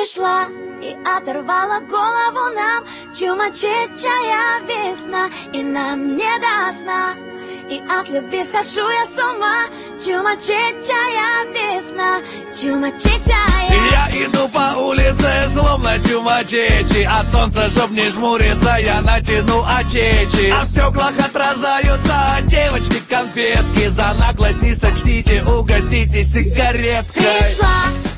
пришла и оторвала голову нам. Чумачечая весна, и нам не до сна. И от любви схожу я с ума. Чумачечая весна, чумачечая. Я иду по улице, словно чумачечи. От солнца, чтоб не жмуриться, я натяну очечи. А в стеклах отражаются девочки конфетки. За наглость не сочтите, угостите сигареткой. Пришла